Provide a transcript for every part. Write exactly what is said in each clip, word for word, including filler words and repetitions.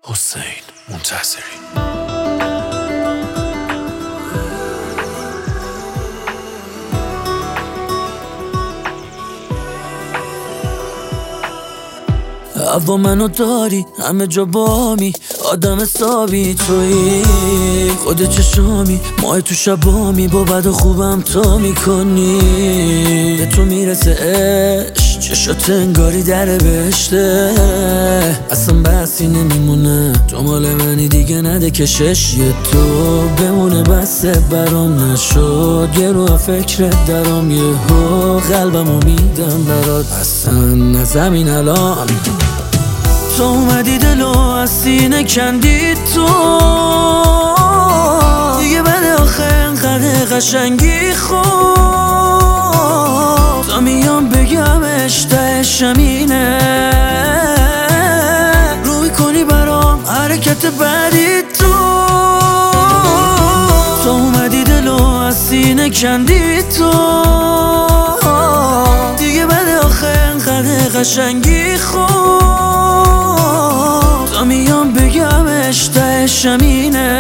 حسین منتصری. هوا منو داری همه جا بامی، آدم حسابی تویی، خود چشامی ماه تو شبامی، با بد و خوبم تا میکنی. به تو میرسه عشق، چشات انگاری در بهشته، اصلا بحثی نمیمونه، تو مال منی دیگه نده کشش. یه تو بمونه بسه برام نشد، یه رو فکرت درام، یه هو قلبمو میدم برات، اصلا نزمین الان تو اومدی دلو از سینه کندی، تو دیگه بده آخه انقدر قشنگی. خوب تا میام بگم اشته شمینه، روی کنی برام حرکت بعدی. تو تو اومدی دلو از سینه کندی، تو دیگه بده آخه انقدر قشنگی. خوب تا میام بگم اشته شمینه،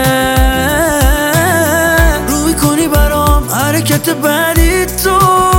روی کنی برام حرکت بعدی. تو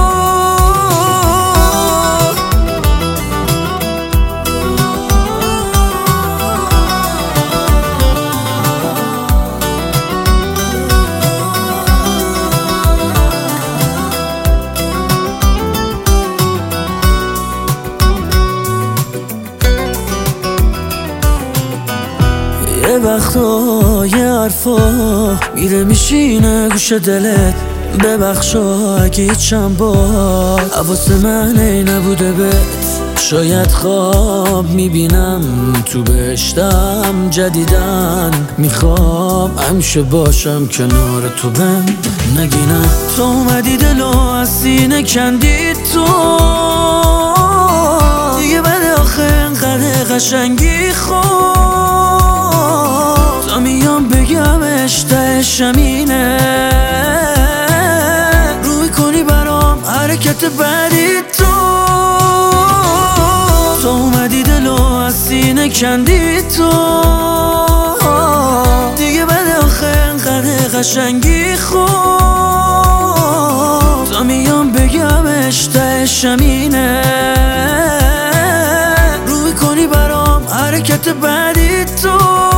یه وقتا یه حرفا میره میشینه گوش دلت، ببخشا اگه چند بار حواس من ای نبوده بهت. شاید خواب میبینم تو بهشتم جدیدن، میخوام همیشه باشم کنار تو، بهم نگینم. تو اومدی دلو از سینه کندی، تو دیگه بده آخه انقدر قشنگی. خوب تا میام بگم اشته شمینه، روی کنی برام حرکت بعدی. تو تو اومدی دلو از سینه کندی، تو دیگه بده آخه انقدر قشنگی. خوب تا میام بگم اشته شمینه، روی کنی برام حرکت بعدی. تو